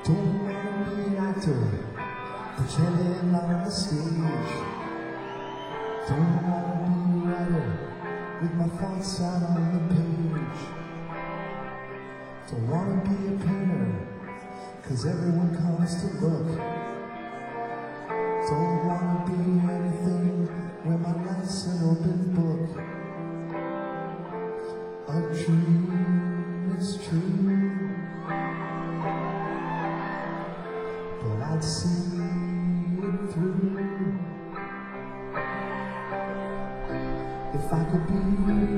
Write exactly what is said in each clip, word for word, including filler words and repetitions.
Don't wanna be an actor, pretending on the stage. Don't wanna be a writer, with my thoughts out on the page. Don't wanna be a painter, cause everyone comes to look. Don't wanna be anything where my life's an open book. A dream is true, but I'd see it through if I could be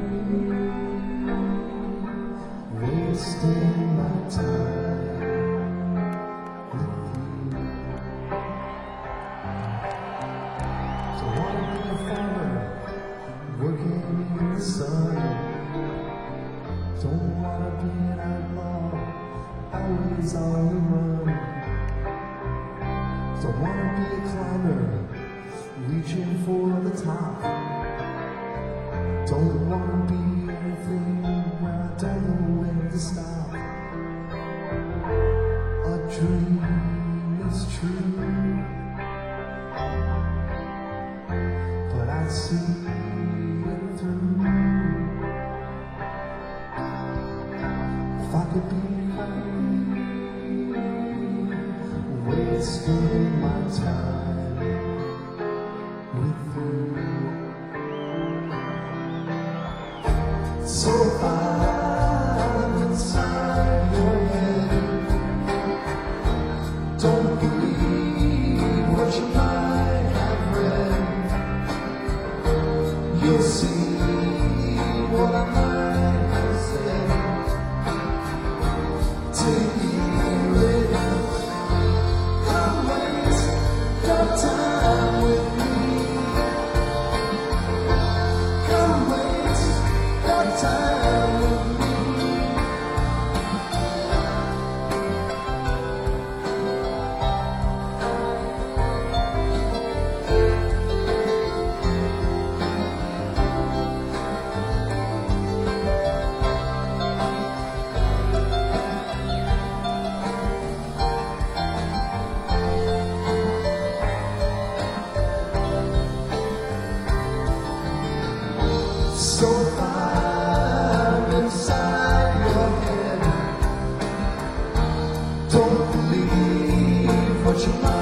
wasting my time with you. So I wanna be a farmer working in the sun. Don't wanna be an outlaw, always on the run. Don't wanna be a climber, reaching for the top. Don't wanna be anything where I don't know when to stop. A dream is true, but I see it through. If I could be wasting my time with you. So I'm inside your head. Don't believe what you might have read. You'll see what I might have said. Take it, come waste your time with me. Come waste your time with me. So I'm inside your head. Don't believe what you might